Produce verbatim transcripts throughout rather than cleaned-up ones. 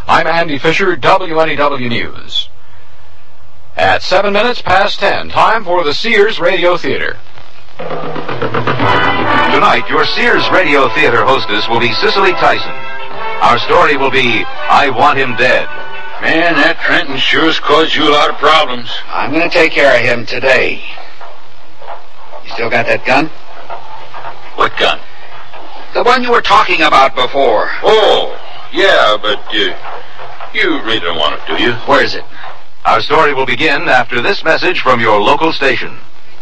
I'm Andy Fisher, W N E W News. At seven minutes past ten, time for the Sears Radio Theater. Tonight, your Sears Radio Theater hostess will be Cicely Tyson. Our story will be, I Want Him Dead. Man, that Trenton sure's caused you a lot of problems. I'm going to take care of him today. You still got that gun? What gun? The one you were talking about before. Oh, yeah, but uh, you really don't want it, do you? Where is it? Our story will begin after this message from your local station.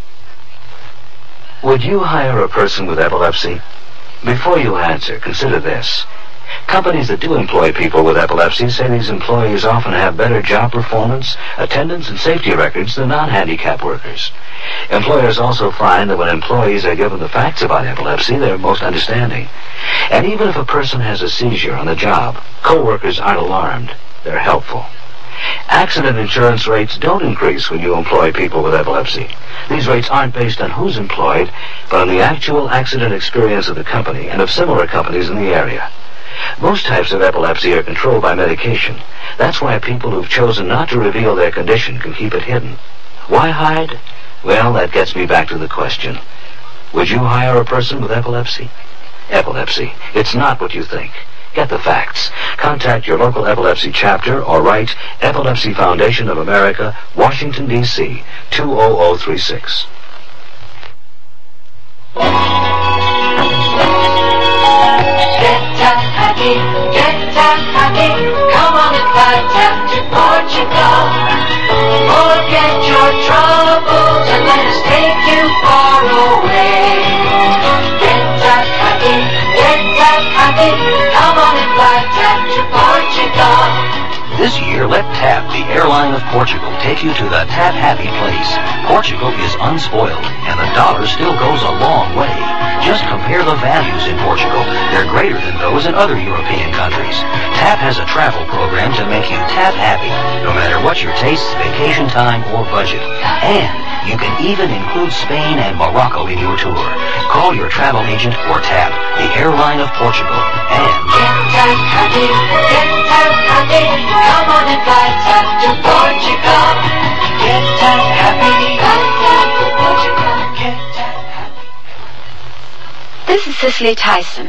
Would you hire a person with epilepsy? Before you answer, consider this. Companies that do employ people with epilepsy say these employees often have better job performance, attendance, and safety records than non-handicapped workers. Employers also find that when employees are given the facts about epilepsy, they're most understanding. And even if a person has a seizure on the job, co-workers aren't alarmed. They're helpful. Accident insurance rates don't increase when you employ people with epilepsy. These rates aren't based on who's employed, but on the actual accident experience of the company and of similar companies in the area. Most types of epilepsy are controlled by medication. That's why people who've chosen not to reveal their condition can keep it hidden. Why hide? Well, that gets me back to the question. Would you hire a person with epilepsy? Epilepsy. It's not what you think. Get the facts. Contact your local epilepsy chapter or write Epilepsy Foundation of America, Washington, D C two oh oh three six. Get happy, get happy, come on and fly down to Portugal. Forget your troubles and let us take you far away. Get happy, get happy, come on and fly down to Portugal. This year, let TAP, the airline of Portugal, take you to the TAP Happy place. Portugal is unspoiled, and the dollar still goes a long way. Just compare the values in Portugal. They're greater than those in other European countries. TAP has a travel program to make you TAP happy, no matter what your tastes, vacation time, or budget. And you can even include Spain and Morocco in your tour. Call your travel agent or TAP, the airline of Portugal, and get TAP happy, get TAP happy, come on and fly TAP to Portugal. Get TAP happy, fly TAP to Portugal. Get TAP happy. This is Cicely Tyson.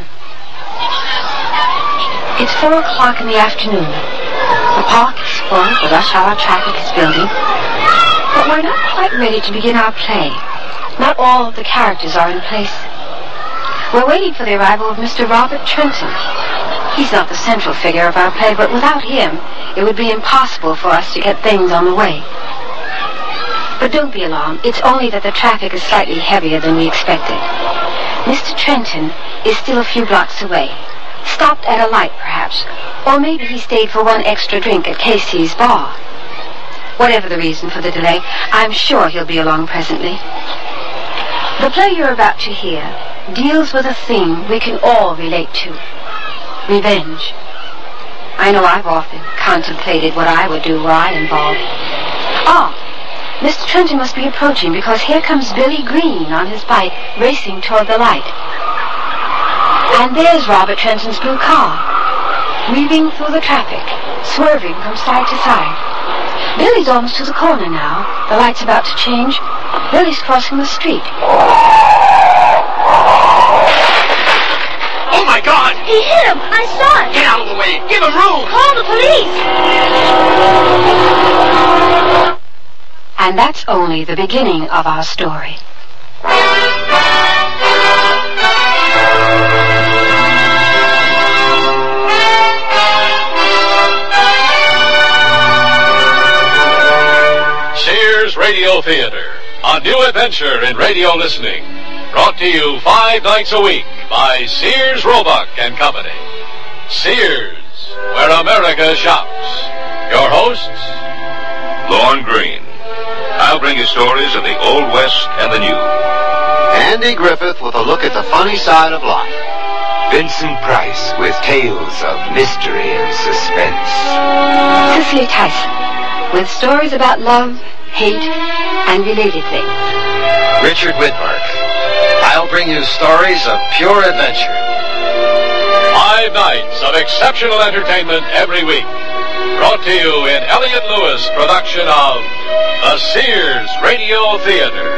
It's four o'clock in the afternoon. The park is full, the rush hour traffic is building, but we're not quite ready to begin our play. Not all of the characters are in place. We're waiting for the arrival of Mister Robert Trenton. He's not the central figure of our play, but without him, it would be impossible for us to get things on the way. But don't be alarmed. It's only that the traffic is slightly heavier than we expected. Mister Trenton is still a few blocks away. Stopped at a light, perhaps. Or maybe he stayed for one extra drink at Casey's bar. Whatever the reason for the delay, I'm sure he'll be along presently. The play you're about to hear deals with a theme we can all relate to. Revenge. I know I've often contemplated what I would do were I involved. Ah, Mister Trenton must be approaching because here comes Billy Green on his bike racing toward the light. And there's Robert Trenton's blue car, weaving through the traffic, swerving from side to side. Billy's almost to the corner now. The light's about to change. Billy's crossing the street. Oh, my God! He hit him! I saw it! Get out of the way! Give him room! Call the police! And that's only the beginning of our story. Sears Radio Theater, a new adventure in radio listening. Brought to you five nights a week by Sears Roebuck and Company. Sears, where America shops. Your hosts, Lorne Green. I'll bring you stories of the Old West and the New. Andy Griffith with a look at the funny side of life. Vincent Price with tales of mystery and suspense. Cicely Tyson with stories about love, hate, and related things. Richard Whitmark. I'll bring you stories of pure adventure. Five nights of exceptional entertainment every week. Brought to you in Elliott Lewis production of the Sears Radio Theater.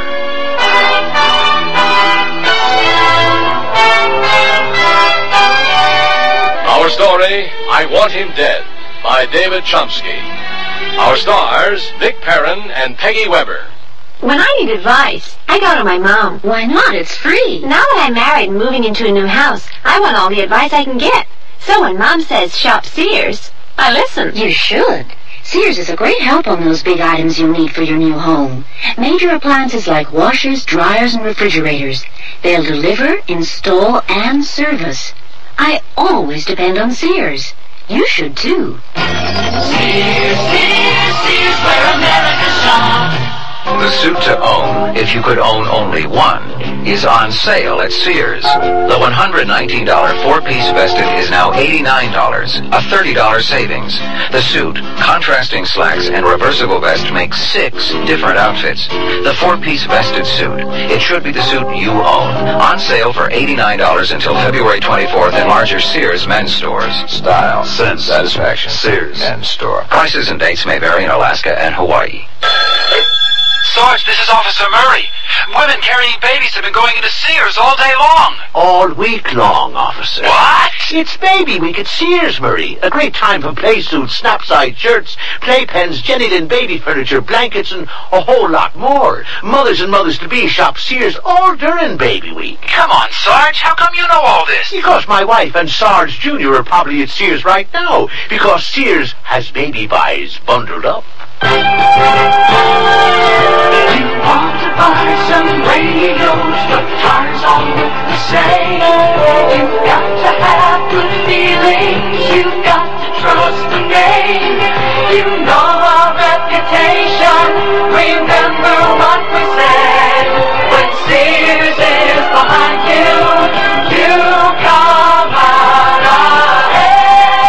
Our story, I Want Him Dead, by David Chomsky. Our stars, Vic Perrin and Peggy Weber. When I need advice, I go to my mom. Why not? It's free. Now that I'm married and moving into a new house, I want all the advice I can get. So when Mom says shop Sears, I listen. You should. Sears is a great help on those big items you need for your new home. Major appliances like washers, dryers, and refrigerators. They'll deliver, install, and service. I always depend on Sears. You should too. Sears, Sears, Sears, where America shops. The suit to own, if you could own only one, is on sale at Sears. The one hundred nineteen dollars four-piece vested is now eighty-nine dollars, a thirty dollars savings. The suit, contrasting slacks, and reversible vest make six different outfits. The four-piece vested suit, it should be the suit you own. On sale for eighty-nine dollars until February twenty-fourth in larger Sears men's stores. Style, sense, satisfaction. Sears men's store. Prices and dates may vary in Alaska and Hawaii. Sarge, this is Officer Murray. Women carrying babies have been going into Sears all day long. All week long, officer. What? It's Baby Week at Sears, Murray. A great time for play suits, snap-side shirts, playpens, Jenny-Lynn baby furniture, blankets, and a whole lot more. Mothers and mothers-to-be shop Sears all during Baby Week. Come on, Sarge. How come you know all this? Because my wife and Sarge Junior are probably at Sears right now. Because Sears has baby buys bundled up. You want to buy some radios, but cars all look the same. You've got to have good feelings, you've got to trust the name. You know our reputation, remember what we said. When Sears is behind you, you come out ahead.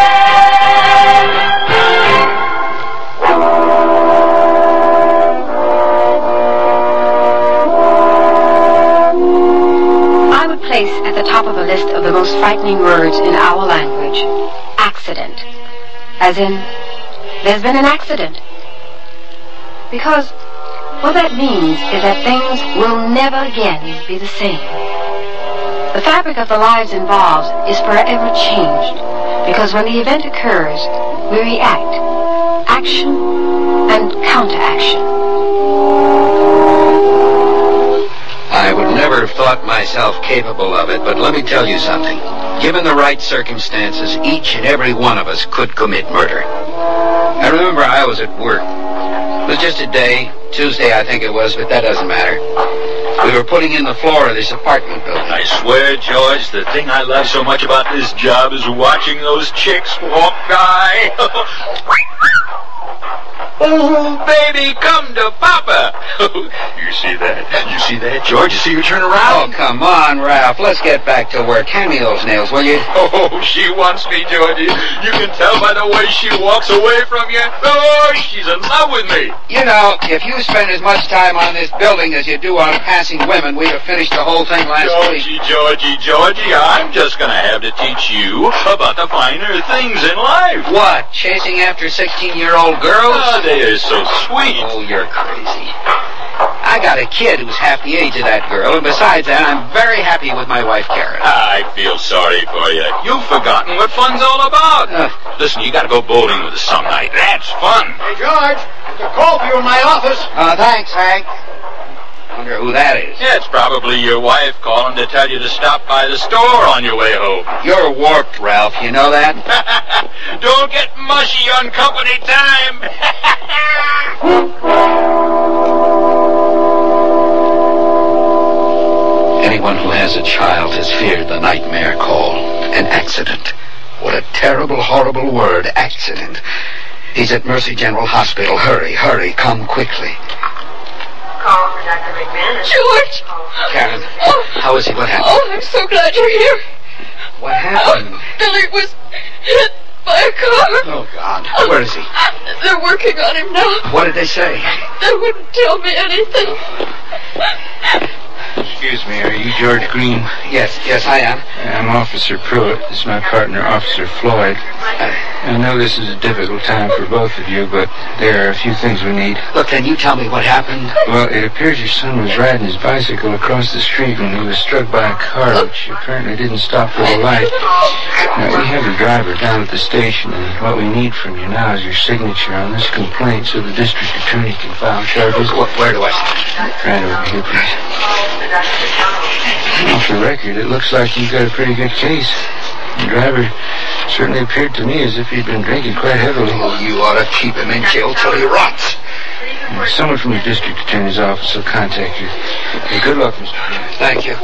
Place at the top of a list of the most frightening words in our language. Accident. As in, there's been an accident. Because what that means is that things will never again be the same. The fabric of the lives involved is forever changed, because when the event occurs, we react. Action and counteraction. I would never have thought myself capable of it, but let me tell you something. Given the right circumstances, each and every one of us could commit murder. I remember I was at work. It was just a day, Tuesday I think it was, but that doesn't matter. We were putting in the floor of this apartment building. I swear, George, the thing I love so much about this job is watching those chicks walk by. Oh, baby, come to Papa. You see that? You see that, George? You see her turn around? Oh, come on, Ralph. Let's get back to work. Hand me those nails, will you? Oh, she wants me, Georgie. You can tell by the way she walks away from you. Oh, she's in love with me. You know, if you spend as much time on this building as you do on passing women, we'd have finished the whole thing last Georgie, week. Georgie, Georgie, I'm just going to have to teach you about the finer things in life. What? Chasing after sixteen-year-old girls? Oh, they are so sweet. Oh, you're crazy. I got a kid who's half the age of that girl, and besides that, I'm very happy with my wife, Karen. I feel sorry for you. You've forgotten what fun's all about. Uh, Listen, you gotta go bowling with us some night. That's fun. Hey, George, there's a call for you in my office. Uh, thanks, Hank. Wonder who that is. Yeah, it's probably your wife calling to tell you to stop by the store on your way home. You're warped, Ralph. You know that? Don't get mushy on company time. Anyone who has a child has feared the nightmare call. An accident. What a terrible, horrible word, accident. He's at Mercy General Hospital. Hurry, hurry, come quickly. Call for Doctor McMahon. George! Karen, oh. how is he? What happened? Oh, I'm so glad you're here. What happened? Oh, Billy was hit by a car. Oh, God. Where is he? They're working on him now. What did they say? They wouldn't tell me anything. Excuse me, are you George Green? Yes, yes, I am. I'm Officer Pruitt. This is my partner, Officer Floyd. I know this is a difficult time for both of you, but there are a few things we need. Look, can you tell me what happened? Well, it appears your son was riding his bicycle across the street when he was struck by a car, which apparently didn't stop for the light. Now, we have the driver down at the station, and what we need from you now is your signature on this complaint so the district attorney can file charges. Where do I sign? Right over here, please. Off the record, it looks like you got a pretty good case. The driver certainly appeared to me as if he'd been drinking quite heavily. Oh, you ought to keep him in jail till he rots. Someone from the district attorney's office will contact you. Hey, good luck, Mister Green. Thank you.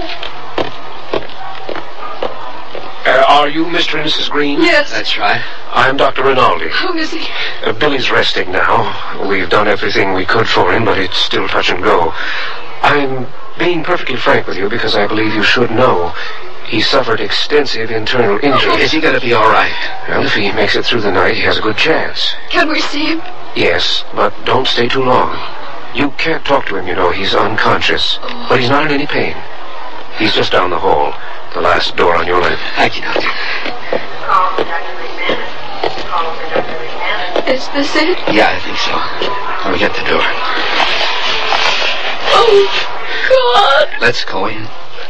Uh, are you Mister and Missus Green? Yes. That's right. I'm Doctor Rinaldi. How is he? Uh, Billy's resting now. We've done everything we could for him, but it's still touch and go. I'm being perfectly frank with you because I believe you should know. He suffered extensive internal injuries. Is he going to be all right? Well, if he makes it through the night, he has a good chance. Can we see him? Yes, but don't stay too long. You can't talk to him, you know. He's unconscious. Oh. But he's not in any pain. He's just down the hall. The last door on your left. Thank you, Doctor. Is this it? Yeah, I think so. Let me get the door. Oh, God. Let's go in.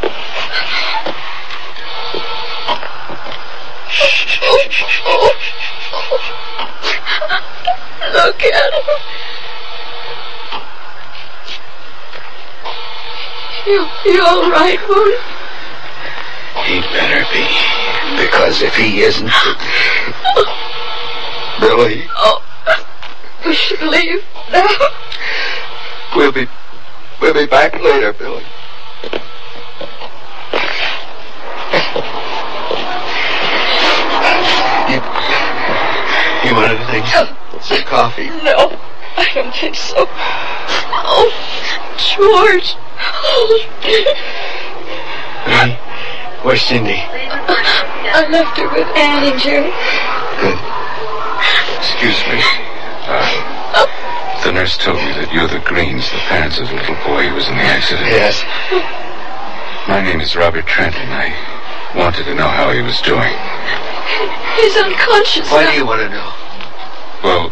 Look at him. You, you all right, Moon? He better be, because if he isn't, Billy. Oh, we should leave now. We'll be, we'll be back later, Billy. You, you want anything? Some coffee? No, I don't think so. Oh, George. Oh. Hey, where's Cindy? I left her with Ann and Jerry. Good. Excuse me. Uh, the nurse told me that you're the Greens, the parents of the little boy who was in the accident. Yes. My name is Robert Trenton. I wanted to know how he was doing. He's unconscious. Why now. do you want to know? Well,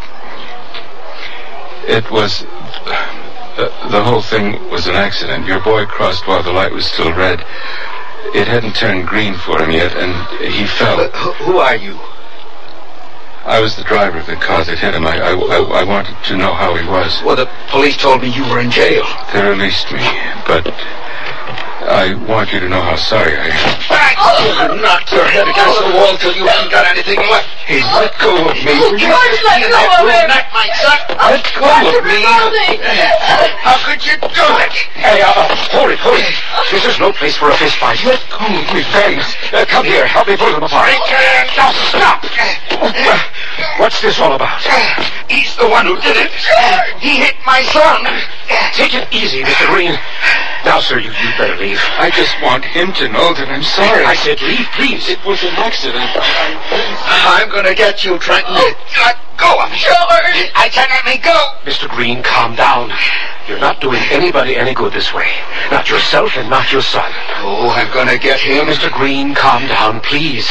it was... Uh, the whole thing was an accident. Your boy crossed while the light was still red. It hadn't turned green for him yet, and he fell. But who are you? I was the driver of the car that hit him. I, I, I, I wanted to know how he was. Well, the police told me you were in jail. They released me, but I want you to know how sorry I am. Oh, knocked your head against the wall till you haven't got anything left. Hey, let go of me. Oh, George, let go of him. Not my son. Let go of me. How could you do it? Hey, uh, hold it, hold it. This is no place for a fist fight. Let go of me, Thanks. Uh, come here. Help me pull them apart. Now stop. What's this all about? He's the one who did it. He hit my son. Take it easy, Mister Green. Now, sir, you, you'd better leave. I just want him to know that I'm sorry. I said leave, please. It was an accident. I'm going to get you, Trenton. Let go of me. George. I said let me go. Mister Green, calm down. You're not doing anybody any good this way. Not yourself and not your son. Oh, I'm going to get him. Mister Green, calm down, please.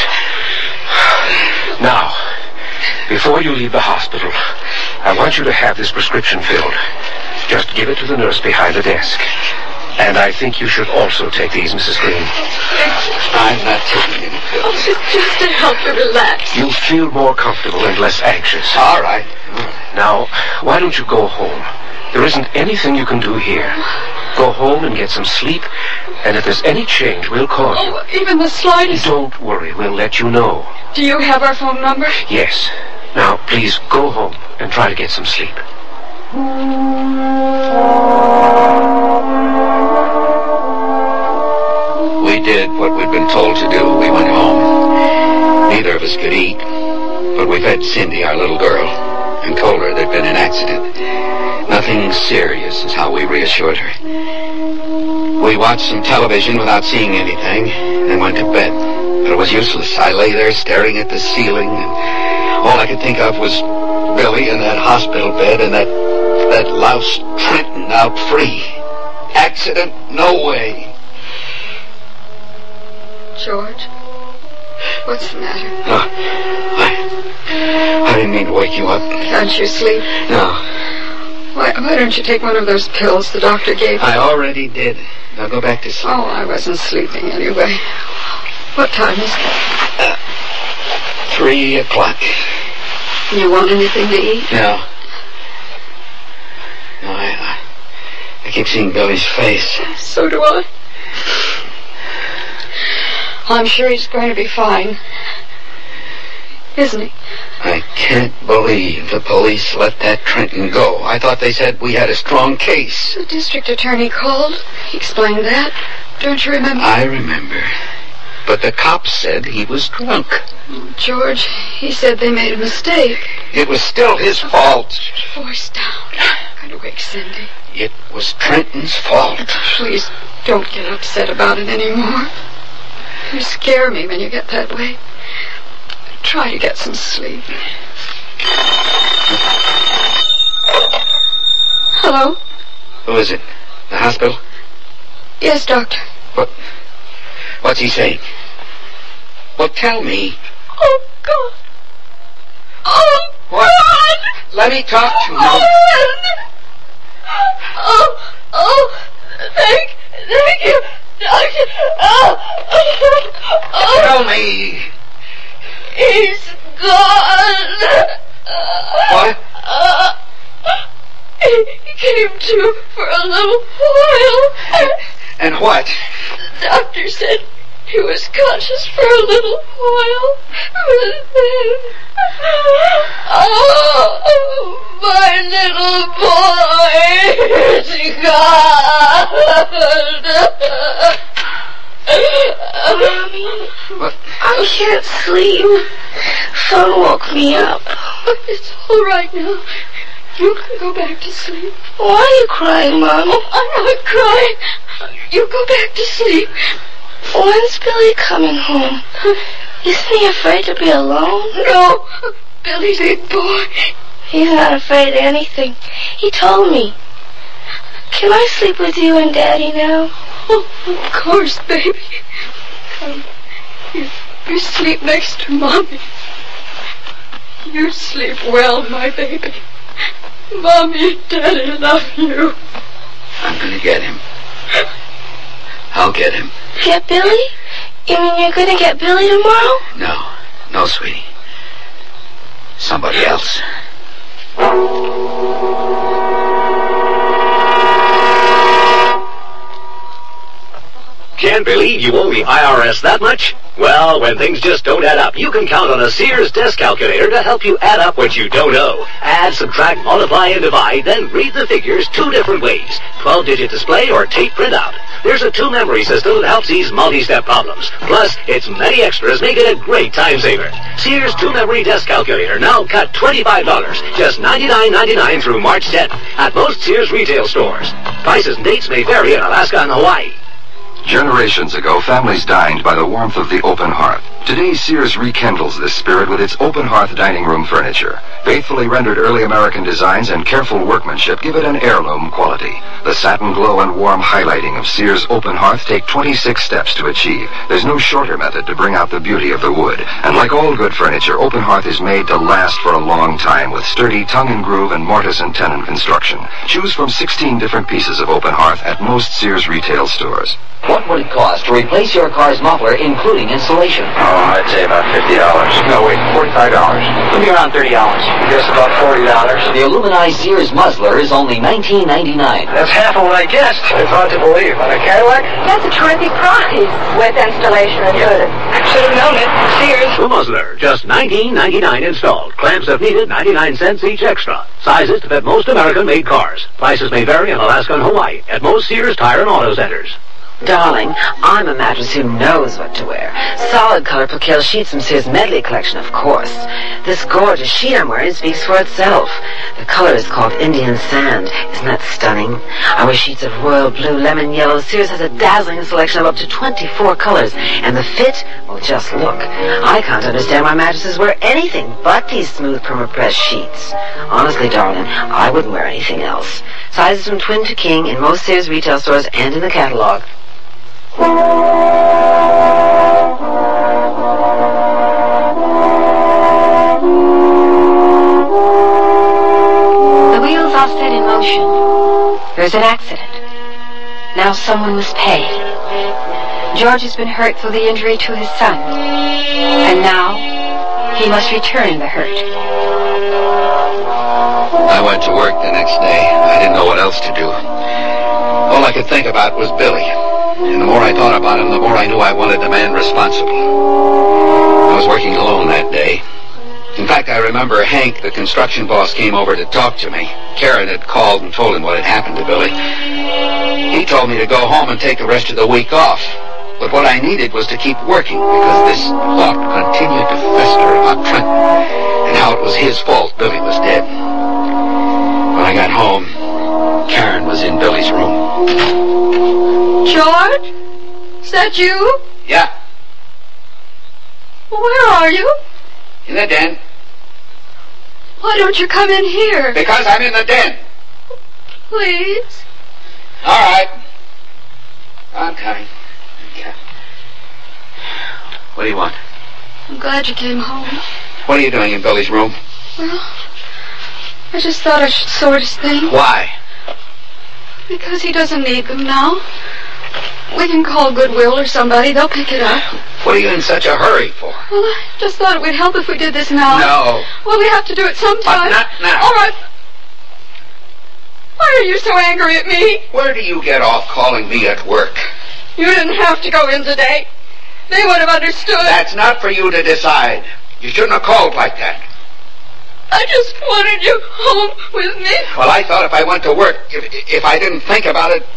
Now, before you leave the hospital, I want you to have this prescription filled. Just give it to the nurse behind the desk. And I think you should also take these, Missus Green. I'm not taking any pills. Oh, it's just to help you relax. You'll feel more comfortable and less anxious. All right. Now, why don't you go home? There isn't anything you can do here. Go home and get some sleep, and if there's any change, we'll call you. Oh, even the slightest. Don't worry, we'll let you know. Do you have our phone number? Yes. Now, please go home and try to get some sleep. We did what we'd been told to do. We went home. Neither of us could eat, but we fed Cindy, our little girl, and told her there'd been an accident. Nothing serious is how we reassured her. We watched some television without seeing anything, and went to bed. But it was useless. I lay there staring at the ceiling, and all I could think of was Billy in that hospital bed and that, that louse Trenton out free. Accident? No way. George, what's the matter? No, I, I didn't mean to wake you up. Can't you sleep? No. Why, why don't you take one of those pills the doctor gave you? I already did. Now go back to sleep. Oh, I wasn't sleeping anyway. What time is it? Uh, three o'clock. You want anything to eat? No. No, I, I, I keep seeing Billy's face. So do I. I'm sure he's going to be fine. Isn't he? I can't believe the police let that Trenton go. I thought they said we had a strong case. The district attorney called. He explained that. Don't you remember? I remember. But the cops said he was drunk. Oh, George, he said they made a mistake. It was still his fault. Voice down. Going to wake Cindy. It was Trenton's fault. Please don't get upset about it anymore. You scare me when you get that way. Try to get some sleep. Hello? Who is it? The hospital? Yes, doctor. What? What's he saying? Well, tell me. Oh, God. Oh, what? God. Let me talk to you. Oh, oh, oh, thank, thank you, doctor. Oh, oh. Tell me. He's gone. What? Uh, he came to for a little while. And what? The doctor said he was conscious for a little while. But then... Oh, my little boy is gone. Mommy, what? I can't sleep. Phone woke me up. It's all right now. You can go back to sleep. Why are you crying, Mommy? Oh, I'm not crying. You go back to sleep. When's Billy coming home? Isn't he afraid to be alone? No, Billy's big boy. He's not afraid of anything. He told me. Can I sleep with you and Daddy now? Oh, of course, baby. Come. You, you sleep next to Mommy. You sleep well, my baby. Mommy and Daddy love you. I'm gonna get him. I'll get him. Get Billy? You mean you're gonna get Billy tomorrow? No. No, sweetie. Somebody else. Can't believe you owe the I R S that much? Well, when things just don't add up, you can count on a Sears desk calculator to help you add up what you don't owe. Add, subtract, multiply, and divide, then read the figures two different ways. twelve-digit display or tape printout. There's a two-memory system that helps these multi-step problems. Plus, its many extras make it a great time saver. Sears two-memory desk calculator now cut twenty-five dollars, just ninety-nine ninety-nine through March tenth at most Sears retail stores. Prices and dates may vary in Alaska and Hawaii. Generations ago, families dined by the warmth of the open hearth. Today, Sears rekindles this spirit with its open hearth dining room furniture. Faithfully rendered early American designs and careful workmanship give it an heirloom quality. The satin glow and warm highlighting of Sears open hearth take twenty-six steps to achieve. There's no shorter method to bring out the beauty of the wood. And like all good furniture, open hearth is made to last for a long time with sturdy tongue and groove and mortise and tenon construction. Choose from sixteen different pieces of open hearth at most Sears retail stores. What would it cost to replace your car's muffler, including installation? Oh, I'd say about fifty dollars. No, wait, forty-five dollars. It'll be around thirty dollars. Guess about forty dollars. The Illumini Sears muzzler is only nineteen ninety-nine. That's half of what I guessed. It's hard to believe. On a Cadillac? That's a terrific price. With installation included. I should have known it. Sears. The muzzler, just nineteen ninety-nine installed. Clamps if needed, ninety-nine cents each extra. Sizes to fit most American-made cars. Prices may vary in Alaska and Hawaii at most Sears Tire and Auto Centers. Darling, I'm a mattress who knows what to wear. Solid color percale sheets from Sears Medley Collection, of course. This gorgeous sheet I'm wearing speaks for itself. The color is called Indian Sand. Isn't that stunning? I wear sheets of royal blue, lemon yellow. Sears has a dazzling selection of up to twenty-four colors. And the fit? Well, just look. I can't understand why mattresses wear anything but these smooth perma-press sheets. Honestly, darling, I wouldn't wear anything else. Sizes from twin to king in most Sears retail stores and in the catalog. all set in motion. There's an accident. Now someone must pay. George has been hurt through the injury to his son. And now, he must return the hurt. I went to work the next day. I didn't know what else to do. All I could think about was Billy. And the more I thought about him, the more I knew I wanted the man responsible. I was working alone that day. In fact, I remember Hank, the construction boss, came over to talk to me. Karen had called and told him what had happened to Billy. He told me to go home and take the rest of the week off. But what I needed was to keep working, because this thought continued to fester about Trenton and how it was his fault Billy was dead. When I got home, Karen was in Billy's room. George? Is that you? Yeah, Where are you? in the den. Why don't you come in here? Because I'm in the den. Please? All right. I'm coming. Yeah. What do you want? I'm glad you came home. What are you doing in Billy's room? Well, I just thought I should sort his things. Why? Because he doesn't need them now. We can call Goodwill or somebody. They'll pick it up. What are you in such a hurry for? Well, I just thought it would help if we did this now. No. Well, we have to do it sometime. But not now. All right. Why are you so angry at me? Where do you get off calling me at work? You didn't have to go in today. They would have understood. That's not for you to decide. You shouldn't have called like that. I just wanted you home with me. Well, I thought if I went to work, if, if I didn't think about it...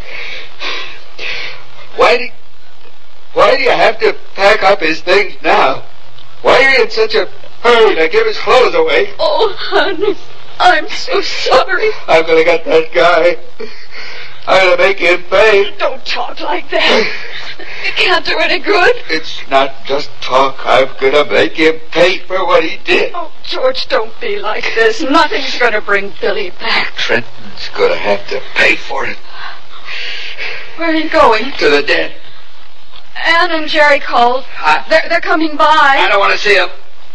Why do, why do you have to pack up his things now? Why are you in such a hurry to give his clothes away? Oh, honey, I'm so sorry. I'm gonna get that guy. I'm gonna make him pay. Don't talk like that. It can't do any good. It's not just talk. I'm gonna make him pay for what he did. Oh, George, don't be like this. Nothing's gonna bring Billy back. Trenton's gonna have to pay for it. Where are you going? To the den. Ann and Jerry called. I, they're, they're coming by. I don't want to see him.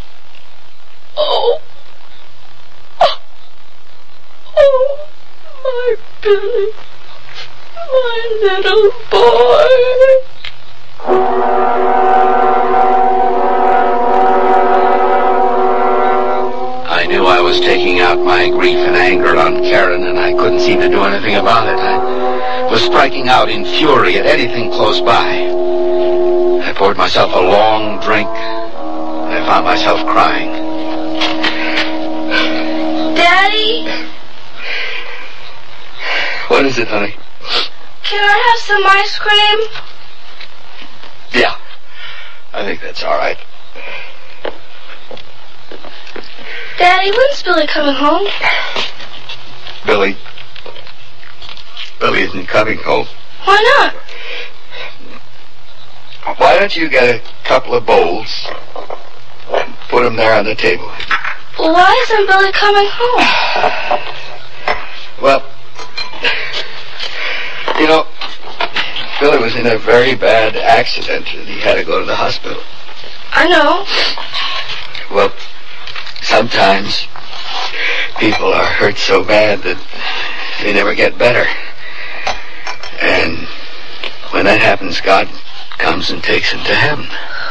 Oh. Oh. Oh, my Billy. My little boy. I knew I was taking out my grief and anger on Karen, and I couldn't seem to do anything about it. I was striking out in fury at anything close by. I poured myself a long drink, and I found myself crying. Daddy? What is it, honey? Can I have some ice cream? Yeah, I think that's all right. Daddy, when's Billy coming home? Billy. Billy isn't coming home. Why not? Why don't you get a couple of bowls and put them there on the table? Well, why isn't Billy coming home? Well, you know, Billy was in a very bad accident and he had to go to the hospital. I know. Well, sometimes people are hurt so bad that they never get better. And when that happens, God comes and takes him to heaven.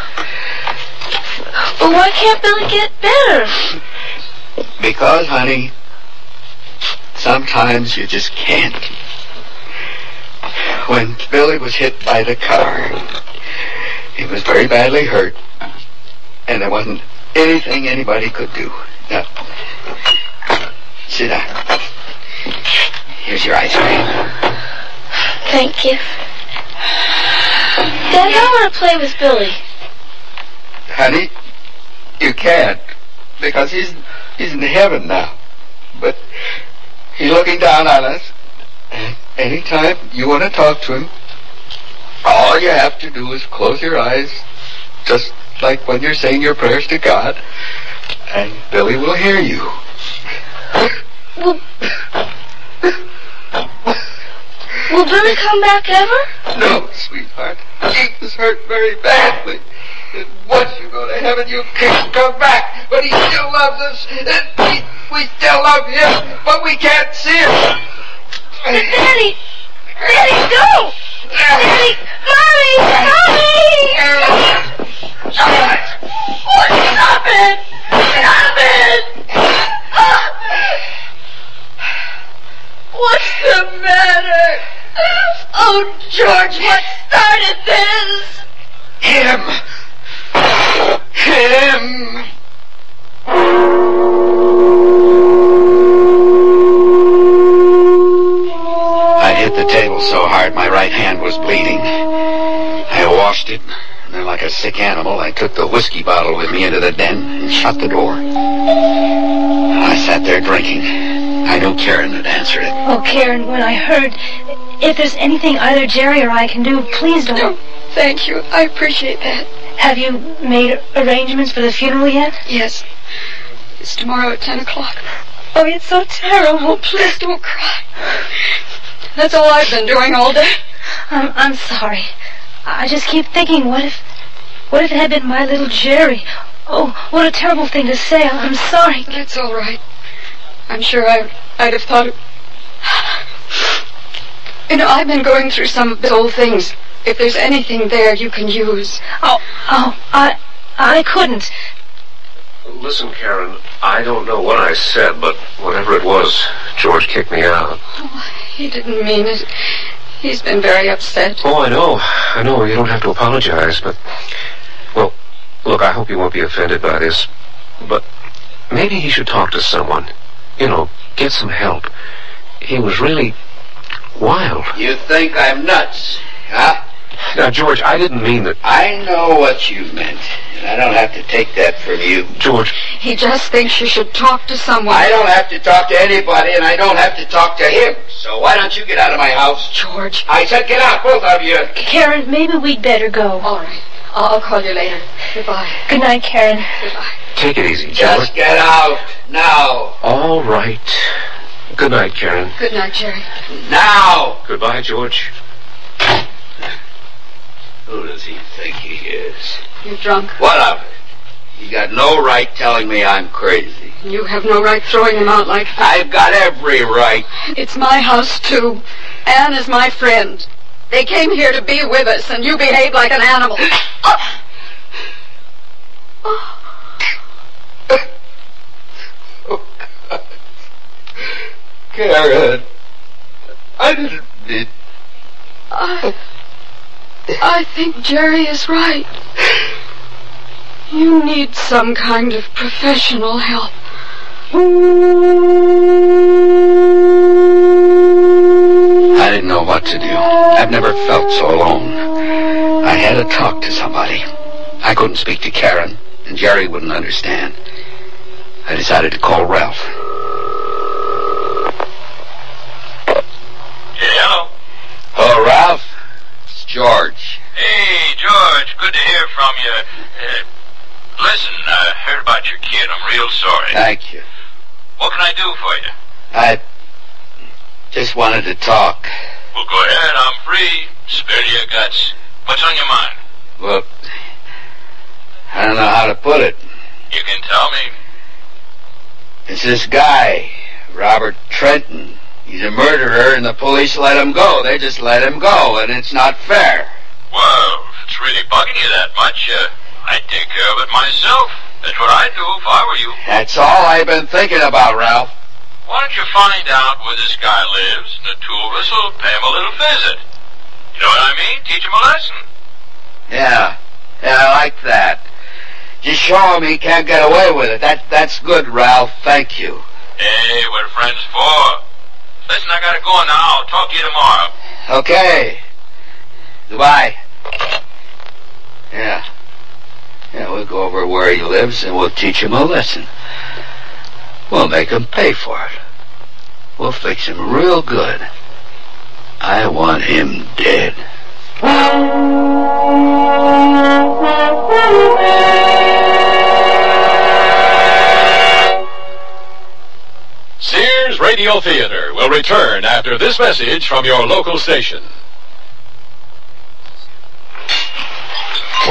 But why can't Billy get better? Because, honey, sometimes you just can't. When Billy was hit by the car, he was very badly hurt, and there wasn't anything anybody could do. Now, sit down. Here's your ice cream. Thank you. Daddy, I want to play with Billy. Honey, you can't, because he's he's in heaven now. But he's looking down on us. And anytime you want to talk to him, all you have to do is close your eyes, just like when you're saying your prayers to God, and Billy will hear you. Will, will Billy come back ever? No, sweetheart. He was hurt very badly. Once you go to heaven, you can't come back. But he still loves us. And we, we still love him, but we can't see him. Daddy! Daddy, go! Daddy! Mommy! Mommy! Stop it! Stop it! What's the matter? Oh, George, what started this? Him! Him! I hit the table so hard my right hand was bleeding. I washed it, and then like a sick animal, I took the whiskey bottle with me into the den and shut the door. I sat there drinking. I knew Karen had answered it. Oh, Karen, when I heard, if there's anything either Jerry or I can do, please don't. No, thank you. I appreciate that. Have you made arrangements for the funeral yet? Yes. It's tomorrow at ten o'clock. Oh, it's so terrible. Oh, please don't cry. That's all I've been doing all day. I'm, I'm sorry. I just keep thinking, what if, what if it had been my little Jerry? Oh, what a terrible thing to say. I'm sorry. That's all right. I'm sure I, I'd have thought of... You know, I've been going through some of the old things. If there's anything there you can use. Oh, oh, I, I couldn't. Listen, Karen, I don't know what I said, but whatever it was, George kicked me out. Oh, he didn't mean it. He's been very upset. Oh, I know. I know. You don't have to apologize, but... Well, look, I hope you won't be offended by this, but maybe he should talk to someone. You know, get some help. He was really wild. You think I'm nuts, huh? Now, George, I didn't mean that... I know what you meant, and I don't have to take that from you. George... He just thinks you should talk to someone. I don't have to talk to anybody, and I don't have to talk to him. So why don't you get out of my house? George... I said get out, both of you. Karen, maybe we'd better go. All right. I'll call you later. Goodbye. Good night, Karen. Goodbye. Take it easy, George. Just get out, now. All right. Good night, Karen. Good night, Jerry. Now! Goodbye, George. Who does he think he is? You're drunk. What of it? You got no right telling me I'm crazy. You have no right throwing him out like that. I've got every right. It's my house, too. Anne is my friend. They came here to be with us, and you behaved like an animal. Oh. Oh, God. Karen, I didn't mean... I... I think Jerry is right. You need some kind of professional help. I didn't know what to do. I've never felt so alone. I had to talk to somebody. I couldn't speak to Karen, and Jerry wouldn't understand. I decided to call Ralph. Yeah, hello. Hello, Ralph. It's George. Hey, George. Good to hear from you. Uh, listen, I heard about your kid. I'm real sorry. Thank you. What can I do for you? I just wanted to talk. Well, go ahead. I'm free. Spill your guts. What's on your mind? Well, I don't know how to put it. You can tell me. It's this guy, Robert Trenton. He's a murderer, and the police let him go. They just let him go, and it's not fair. Well, if it's really bugging you that much, uh, I'd take care of it myself. That's what I'd do if I were you. That's all I've been thinking about, Ralph. Why don't you find out where this guy lives, and the two of us will pay him a little visit. You know what I mean? Teach him a lesson. Yeah, yeah, I like that. Just show him he can't get away with it. That, that's good, Ralph. Thank you. Hey, we're friends for. Listen, I gotta go now. I'll talk to you tomorrow. Okay. Goodbye. Yeah. Yeah, we'll go over where he lives and we'll teach him a lesson. We'll make him pay for it. We'll fix him real good. I want him dead. Sears Radio Theater will return after this message from your local station. Well, it all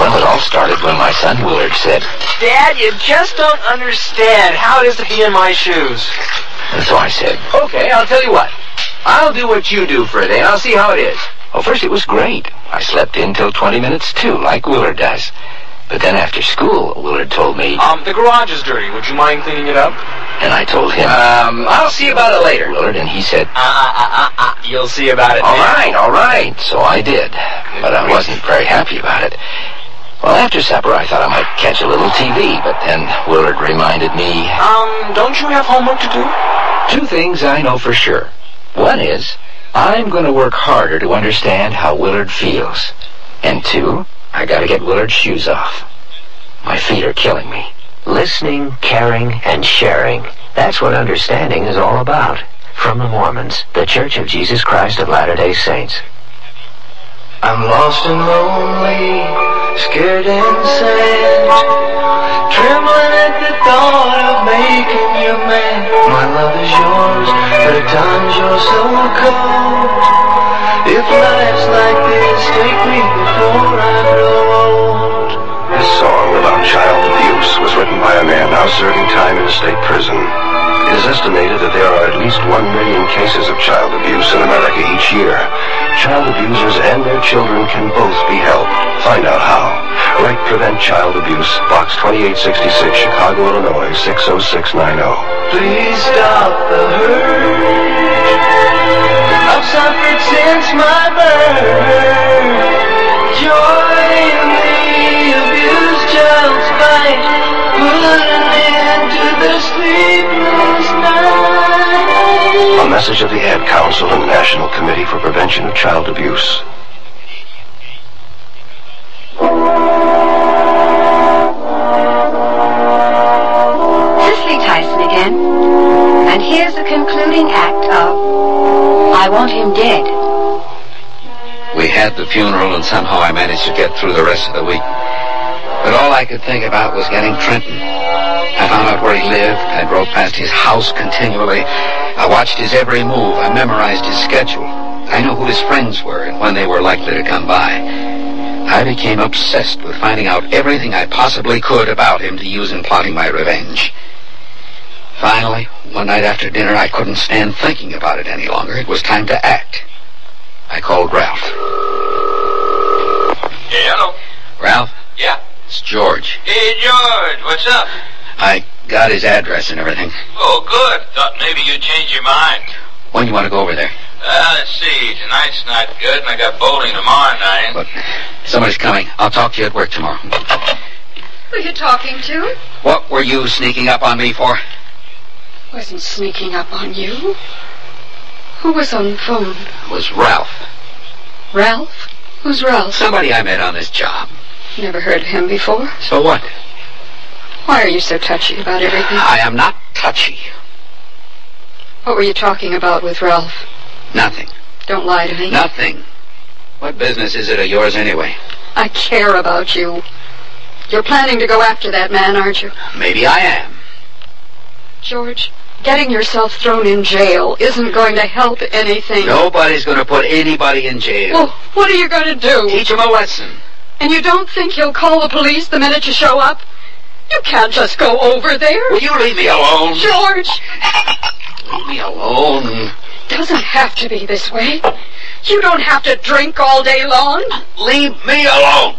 started when my son Willard said, Dad, you just don't understand how it is to be in my shoes. And so I said, Okay, I'll tell you what. I'll do what you do for a day, and I'll see how it is. well, first it was great. I slept in till twenty minutes too, like Willard does. But then after school, Willard told me... Um, the garage is dirty. Would you mind cleaning it up? And I told him... Um, I'll see about it later. Willard, and he said... Uh, uh, uh, uh, you'll see about it All later. right, all right. So I did. But I wasn't very happy about it. Well, after supper, I thought I might catch a little T V, but then Willard reminded me... Um, don't you have homework to do? Two things I know for sure. One is, I'm going to work harder to understand how Willard feels. And two... I gotta get Willard's shoes off. My feet are killing me. Listening, caring, and sharing. That's what understanding is all about. From the Mormons, the Church of Jesus Christ of Latter-day Saints. I'm lost and lonely, scared and sad, trembling at the thought of making you mad. My love is yours, but at times you're so cold. If life's like this, take me before I grow old. This song about child abuse was written by a man now serving time in a state prison. It is estimated that there are at least one million cases of child abuse in America each year. Child abusers and their children can both be helped. Find out how. Write Prevent Child Abuse, Box twenty-eight sixty-six, Chicago, Illinois, six oh six nine oh. Please stop the hurt. I've suffered since my birth. Join the abused child's fight. Put an end to the sleepless night. A message of the Ad Council and the National Committee for Prevention of Child Abuse. Cicely Tyson again. And here's the concluding act of I Want Him Dead. We had the funeral, and somehow I managed to get through the rest of the week. But all I could think about was getting Trenton. I found out where he lived. I drove past his house continually. I watched his every move. I memorized his schedule. I knew who his friends were and when they were likely to come by. I became obsessed with finding out everything I possibly could about him to use in plotting my revenge. Finally, one night after dinner, I couldn't stand thinking about it any longer. It was time to act. I called Ralph. Yeah, hello. Ralph? Yeah. It's George. Hey, George, what's up? I got his address and everything. Oh, good. Thought maybe you'd change your mind. When you want to go over there? Uh, let's see. Tonight's not good, and I got bowling tomorrow night. But somebody's coming. I'll talk to you at work tomorrow. Who are you talking to? What were you sneaking up on me for? Wasn't sneaking up on you. Who was on the phone? It was Ralph. Ralph? Who's Ralph? Somebody I met on this job. Never heard of him before. So what? Why are you so touchy about everything? I am not touchy. What were you talking about with Ralph? Nothing. Don't lie to me. Nothing. What business is it of yours anyway? I care about you. You're planning to go after that man, aren't you? Maybe I am. George, getting yourself thrown in jail isn't going to help anything. Nobody's going to put anybody in jail. Well, what are you going to do? Teach him a lesson. And you don't think he'll call the police the minute you show up? You can't just go over there. Will you leave me alone? George! Leave me alone. Doesn't have to be this way. You don't have to drink all day long. Leave me alone.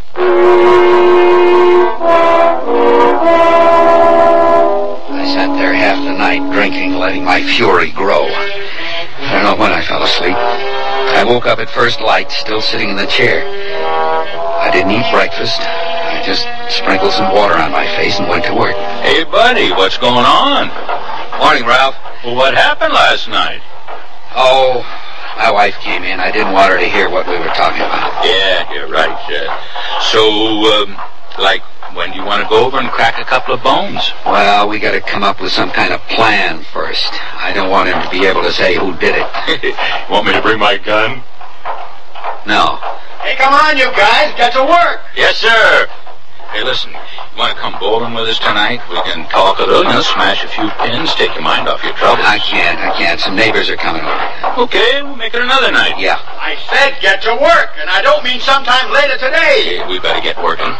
I sat there half the night drinking, letting my fury grow. I don't know when I fell asleep. I woke up at first light, still sitting in the chair. I didn't eat breakfast. I just sprinkled some water on my face and went to work. Hey, buddy, what's going on? Morning, Ralph. Well, what happened last night? Oh, my wife came in. I didn't want her to hear what we were talking about. Yeah, you're right. Uh, so, um, like, when do you want to go over and crack a couple of bones? Well, we got to come up with some kind of plan first. I don't want him to be able to say who did it. Want me to bring my gun? No. Hey, come on, you guys. Get to work. Yes, sir. Hey, listen, you want to come bowling with us tonight? We can talk a little, you know, smash a few pins, take your mind off your troubles. I can't, I can't. Some neighbors are coming over. Okay, we'll make it another night. Yeah. I said get to work, and I don't mean sometime later today. Hey, we better get working.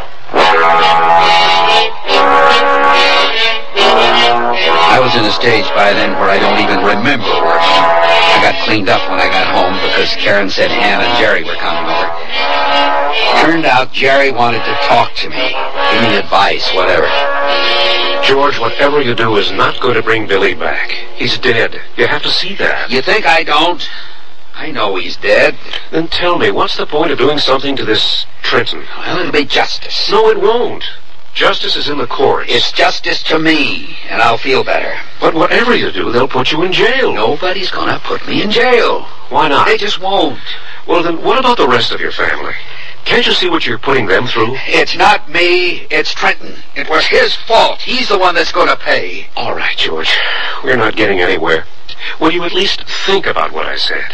I was in a stage by then where I don't even remember working. I got cleaned up when I got home because Karen said Ann and Jerry were coming over. Turned out Jerry wanted to talk to me, give me advice, whatever. George, whatever you do is not going to bring Billy back. He's dead. You have to see that. You think I don't? I know he's dead. Then tell me, what's the point of doing something to this Trenton? Well, it'll be justice. No, it won't. Justice is in the courts. It's justice to me, and I'll feel better. But whatever you do, they'll put you in jail. Nobody's gonna put me in jail. Why not? They just won't. Well, then what about the rest of your family? Can't you see what you're putting them through? It's not me, it's Trenton. It was his fault. He's the one that's gonna pay. All right, George. We're not getting anywhere. Will you at least think about what I said?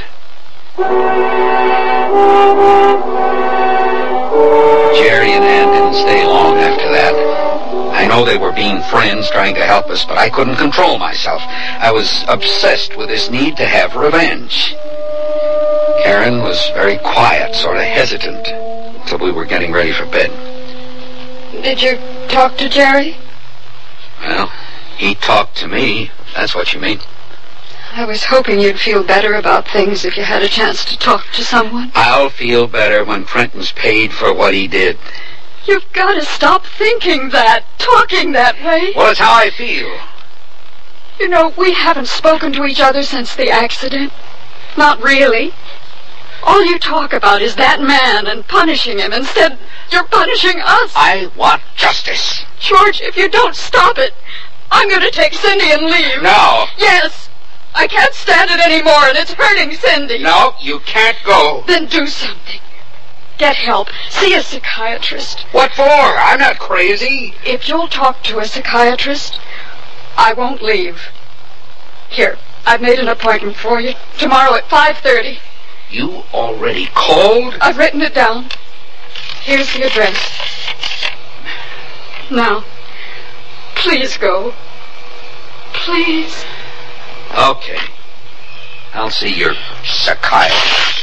Jerry and Ann didn't stay long after that. I know they were being friends trying to help us, but I couldn't control myself. I was obsessed with this need to have revenge. Karen was very quiet, sort of hesitant, until we were getting ready for bed. Did you talk to Jerry? Well, he talked to me. That's what you mean. I was hoping you'd feel better about things if you had a chance to talk to someone. I'll feel better when Trenton's paid for what he did. You've got to stop thinking that, talking that way. Well, it's how I feel. You know, we haven't spoken to each other since the accident. Not really. All you talk about is that man and punishing him. Instead, you're punishing us. I want justice. George, if you don't stop it, I'm going to take Cindy and leave. No. Yes. I can't stand it anymore, and it's hurting Cindy. No, you can't go. Then do something. Get help. See a psychiatrist. What for? I'm not crazy. If you'll talk to a psychiatrist, I won't leave. Here, I've made an appointment for you. Tomorrow at five thirty. You already called? I've written it down. Here's the address. Now, please go. Please. Okay. I'll see your psychiatrist.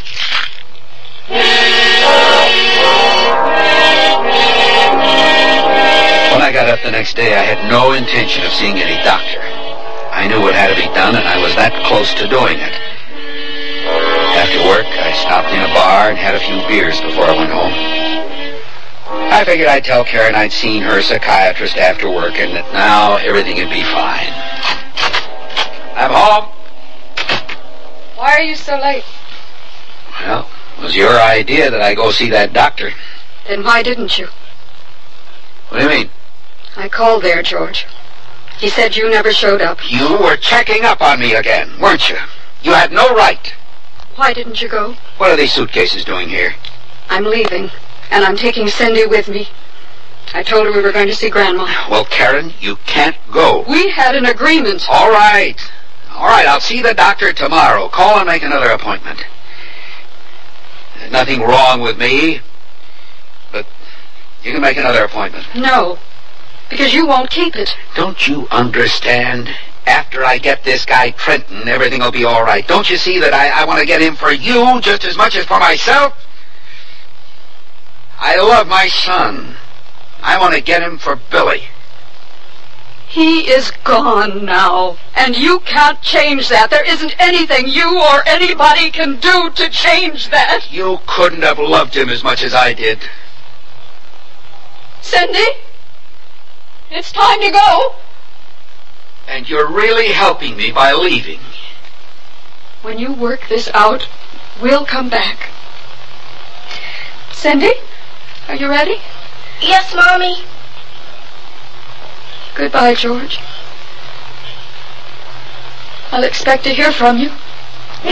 When I got up the next day, I had no intention of seeing any doctor. I knew what had to be done, and I was that close to doing it. After work, I stopped in a bar and had a few beers before I went home. I figured I'd tell Karen I'd seen her psychiatrist after work and that now everything would be fine. I'm home. Why are you so late? Well, it was your idea that I go see that doctor. Then why didn't you? What do you mean? I called there, George. He said you never showed up. You were checking up on me again, weren't you? You had no right. Why didn't you go? What are these suitcases doing here? I'm leaving, and I'm taking Cindy with me. I told her we were going to see Grandma. Well, Karen, you can't go. We had an agreement. All right. All right, I'll see the doctor tomorrow. Call and make another appointment. There's nothing wrong with me, but you can make another appointment. No, because you won't keep it. Don't you understand? After I get this guy Trenton, everything will be all right. Don't you see that I, I want to get him for you just as much as for myself? I love my son. I want to get him for Billy. He is gone now, and you can't change that. There isn't anything you or anybody can do to change that. You couldn't have loved him as much as I did. Cindy, it's time to go. And you're really helping me by leaving. When you work this out, we'll come back. Cindy, are you ready? Yes, Mommy. Goodbye, George. I'll expect to hear from you. She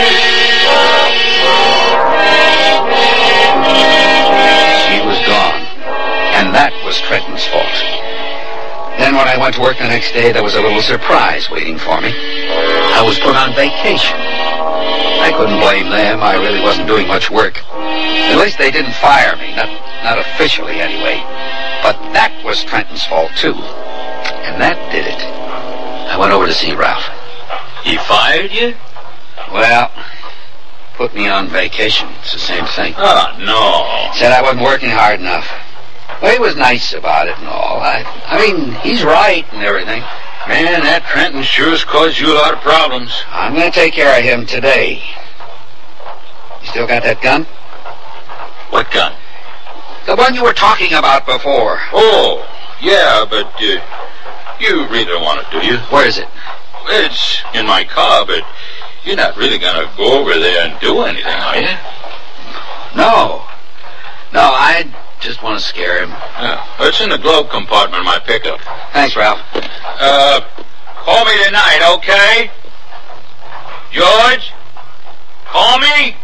was gone, and that was Trenton's fault. Then when I went to work the next day, there was a little surprise waiting for me. I was put on vacation. I couldn't blame them. I really wasn't doing much work. At least they didn't fire me, not, not officially anyway. But that was Trenton's fault, too. And that did it. I went over to see Ralph. He fired you? Well, put me on vacation. It's the same thing. Oh, no. Said I wasn't working hard enough. Well, he was nice about it and all. I, I mean, he's right and everything. Man, that Trenton sure has caused you a lot of problems. I'm going to take care of him today. You still got that gun? What gun? The one you were talking about before. Oh, yeah, but uh, you really don't want it, do you? Where is it? It's in my car, but you're not really going to go over there and do anything, are you? No. No, I just want to scare him. Yeah, it's in the glove compartment of my pickup. Thanks, Ralph. Uh, call me tonight, okay? George? Call me?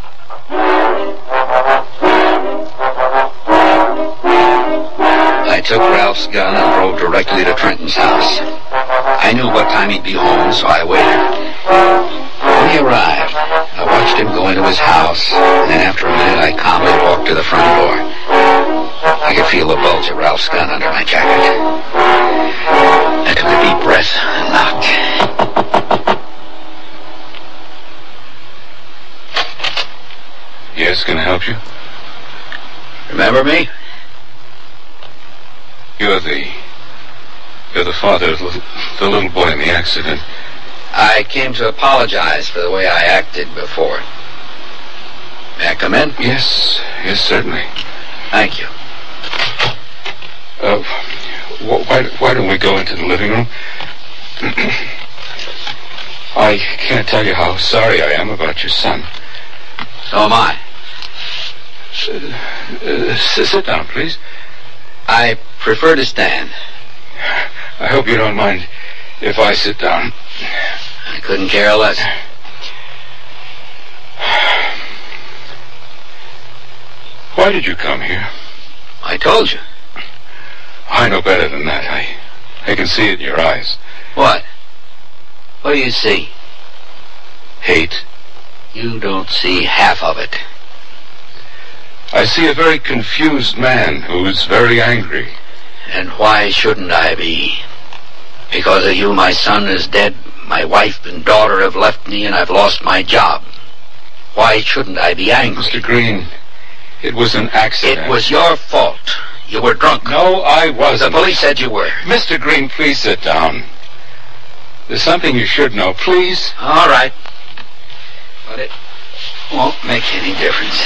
I took Ralph's gun and drove directly to Trenton's house. I knew what time he'd be home, so I waited. When he arrived, I watched him go into his house, and then after a minute I calmly walked to the front door. I could feel the bulge of Ralph's gun under my jacket. I took a deep breath and knocked. Yes, can I help you? Remember me? You're the... You're the father of the, the little boy in the accident. I came to apologize for the way I acted before. May I come in? Yes, yes, certainly. Thank you. Uh, wh- why, why don't we go into the living room? I can't tell you how sorry I am about your son. So am I. Uh, uh, sit down, please. I prefer to stand. I hope you don't mind if I sit down. I couldn't care less. Why did you come here? I told you. I know better than that. I, I can see it in your eyes. What? What do you see? Hate. You don't see half of it. I see a very confused man who is very angry. And why shouldn't I be? Because of you, my son is dead, my wife and daughter have left me, and I've lost my job. Why shouldn't I be angry? Mister Green, it was an accident. It was your fault. You were drunk. No, I wasn't. The police said you were. Mister Green, please sit down. There's something you should know, please. All right. But it won't make any difference.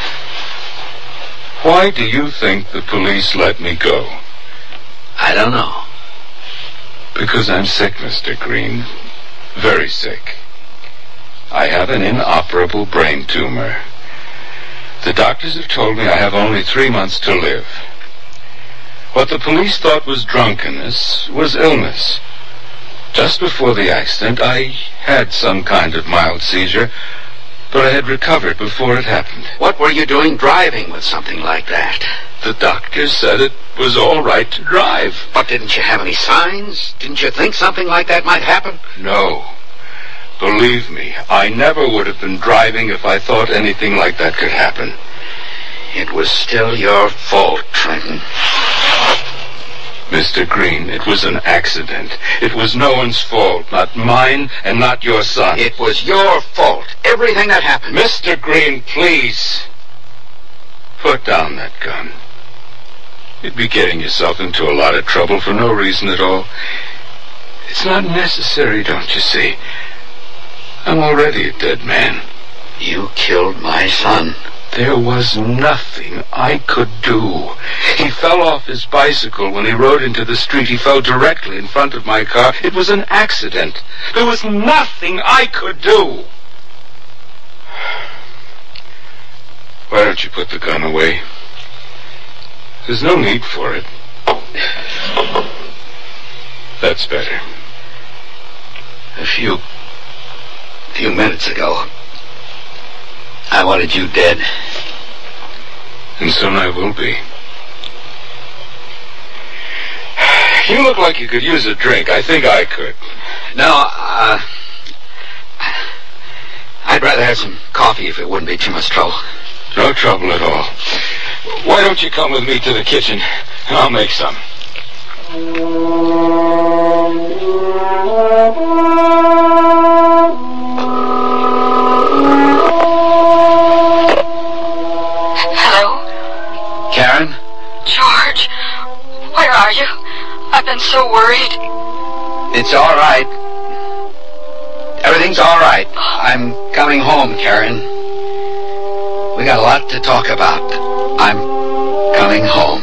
Why do you think the police let me go? I don't know. Because I'm sick, Mister Green. Very sick. I have an inoperable brain tumor. The doctors have told me I have only three months to live. What the police thought was drunkenness was illness. Just before the accident, I had some kind of mild seizure, but I had recovered before it happened. What were you doing driving with something like that? The doctors said it was all right to drive. But didn't you have any signs? Didn't you think something like that might happen? No. Believe me, I never would have been driving if I thought anything like that could happen. It was still your fault, Trenton. Mister Green, it was an accident. It was no one's fault, not mine and not your son. It was your fault. Everything that happened. Mister Green, please. Put down that gun. You'd be getting yourself into a lot of trouble for no reason at all. It's not necessary, don't you see? I'm already a dead man. You killed my son. There was nothing I could do. He fell off his bicycle when he rode into the street. He fell directly in front of my car. It was an accident. There was nothing I could do. Why don't you put the gun away? There's no need for it. That's better. A few... few minutes ago, I wanted you dead. And soon I will be. You look like you could use a drink. I think I could. No, uh... I'd rather have some coffee if it wouldn't be too much trouble. No trouble at all. Why don't you come with me to the kitchen? I'll make some. Hello? Karen? George, where are you? I've been so worried. It's all right. Everything's all right. I'm coming home, Karen. We got a lot to talk about. I'm coming home.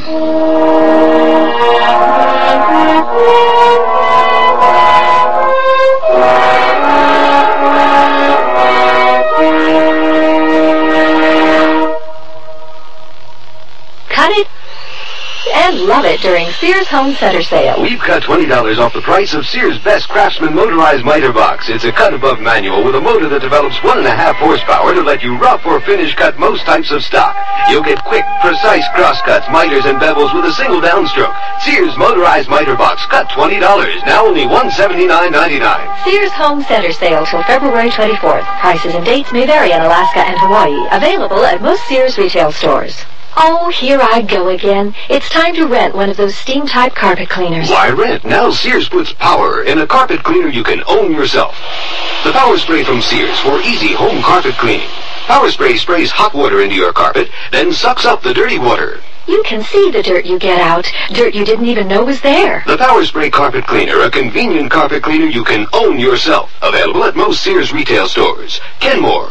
Cut it and love it during Sears Home Center Sale. We've cut twenty dollars off the price of Sears' best Craftsman motorized miter box. It's a cut-above manual with a motor that develops one and a half horsepower to let you rough or finish cut most types of stock. You'll get quick, precise crosscuts, miters, and bevels with a single downstroke. Sears motorized miter box, cut twenty dollars, now only one hundred seventy-nine ninety-nine. Sears Home Center Sale till February twenty-fourth. Prices and dates may vary in Alaska and Hawaii. Available at most Sears retail stores. Oh, here I go again. It's time to rent one of those steam-type carpet cleaners. Why rent? Now Sears puts power in a carpet cleaner you can own yourself. The Power Spray from Sears for easy home carpet cleaning. Power Spray sprays hot water into your carpet, then sucks up the dirty water. You can see the dirt you get out. Dirt you didn't even know was there. The Power Spray Carpet Cleaner, a convenient carpet cleaner you can own yourself. Available at most Sears retail stores. Kenmore.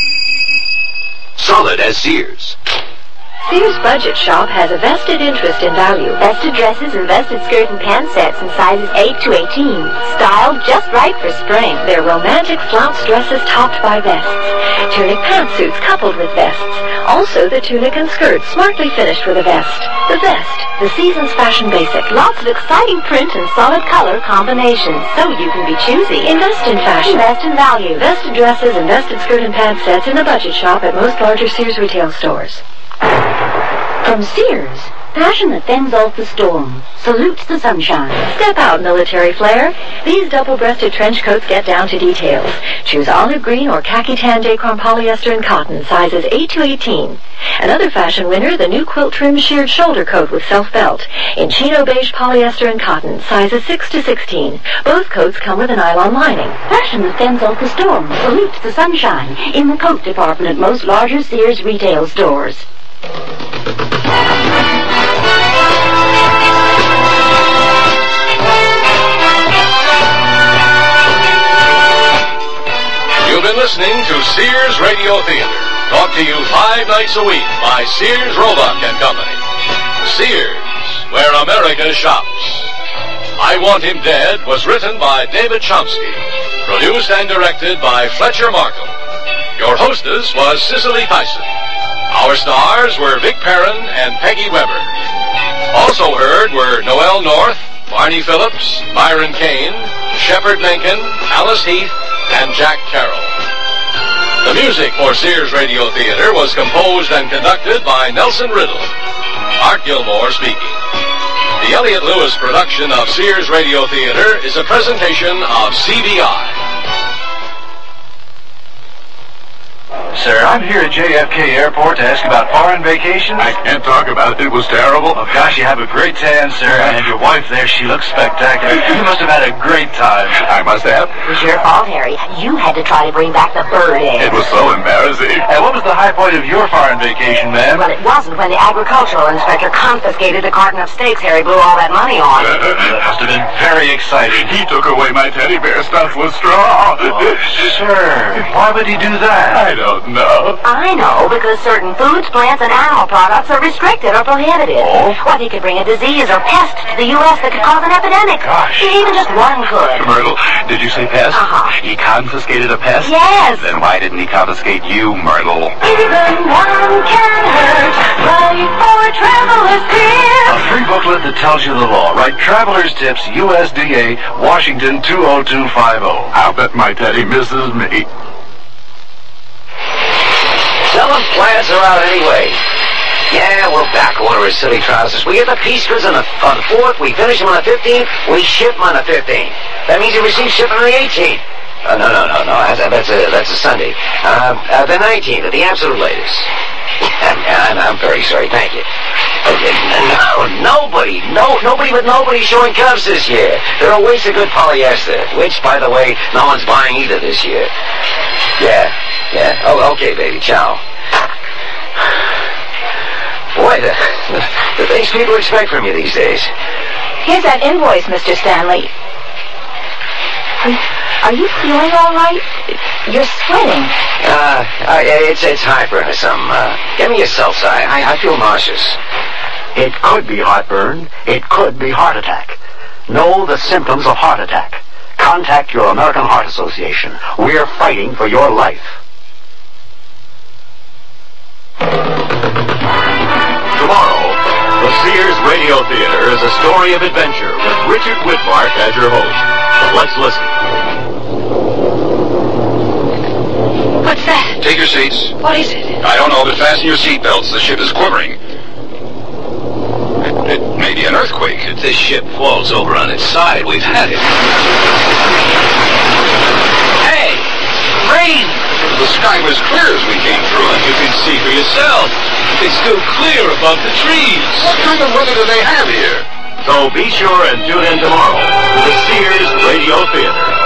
Solid as Sears. Sears Budget Shop has a vested interest in value. Vested dresses and vested skirt and pant sets in sizes eight to eighteen. Styled just right for spring. They're romantic flounce dresses topped by vests. Tunic pantsuits coupled with vests. Also the tunic and skirt smartly finished with a vest. The vest, the season's fashion basic. Lots of exciting print and solid color combinations, so you can be choosy. Invest in fashion. Invest in value. Vested dresses and vested skirt and pant sets in the Budget Shop at most larger Sears retail stores. From Sears, passion that fends off the storm, salutes the sunshine. Step out, military flair. These double-breasted trench coats get down to details. Choose olive green or khaki tan Dacron polyester and cotton, sizes eight to eighteen. Another fashion winner, the new quilt trim sheared shoulder coat with self-belt, in chino beige polyester and cotton, sizes six to sixteen. Both coats come with a nylon lining. Passion that fends off the storm, salutes the sunshine, in the coat department at most larger Sears retail stores. You've been listening to Sears Radio Theater, brought to you five nights a week by Sears Roebuck and Company. Sears, where America shops. I Want Him Dead was written by David Chomsky, produced and directed by Fletcher Markham. Your hostess was Cicely Tyson. Our stars were Vic Perrin and Peggy Weber. Also heard were Noel North, Barney Phillips, Byron Kane, Shepard Menken, Alice Heath, and Jack Carroll. The music for Sears Radio Theater was composed and conducted by Nelson Riddle. Art Gilmore speaking. The Elliott Lewis production of Sears Radio Theater is a presentation of C B I. Sir, I'm here at J F K Airport to ask about foreign vacations. I can't talk about it. It was terrible. Oh, gosh, you have a great tan, sir, and your wife there, she looks spectacular. You must have had a great time. I must have. It was your fault, Harry. You had to try to bring back the bird egg. It was so embarrassing. And what was the high point of your foreign vacation, ma'am? Well, it wasn't when the agricultural inspector confiscated the carton of steaks Harry blew all that money on. That must have been very exciting. He took away my teddy bear stuffed with straw. Oh, sir, why would he do that? I don't know. I know, because certain foods, plants, and animal products are restricted or prohibited. Oh? What, he could bring a disease or pest to the U S that could cause an epidemic. Gosh. Even just one could. Myrtle, did you say pest? Uh-huh. He confiscated a pest? Yes. Then why didn't he confiscate you, Myrtle? Even one can hurt, right for traveler's tips. A free booklet that tells you the law. Write Traveler's Tips, U S D A, Washington two oh two five oh. I'll bet my teddy misses me. Selling plants are out anyway. Yeah, we're back on our silly trousers. We get the Peacemakers on the, on the fourth, we finish them on the fifteenth, we ship them on the fifteenth. That means you receive shipment on the eighteenth. Uh, no, no, no, no. That's, that's a that's a Sunday. Uh, uh, the nineteenth, at the absolute latest. I'm, I'm very sorry. Thank you. Okay, no, nobody, no, nobody but nobody showing Cubs this year. They're a waste of good polyester, which, by the way, no one's buying either this year. Yeah, yeah. Oh, okay, baby. Ciao. Boy, the, the, the things people expect from you these days. Here's that invoice, Mister Stanley. Are, are you feeling all right? You're sweating. Uh, uh it's it's heartburn or something. Uh, give me a seltzer. I, I feel nauseous. It could be heartburn. It could be heart attack. Know the symptoms of heart attack. Contact your American Heart Association. We're fighting for your life. Tomorrow, the Sears Radio Theater is a story of adventure with Richard Whitmark as your host. Let's listen. What's that? Take your seats. What is it? I don't know, but fasten your seatbelts. The ship is quivering. It, it may be an earthquake. If this ship falls over on its side, we've had it. Hey! Rain! The sky was clear as we came through it. You can see for yourself. It's still clear above the trees. What kind of weather do they have here? So be sure and tune in tomorrow to the Sears Radio Theater.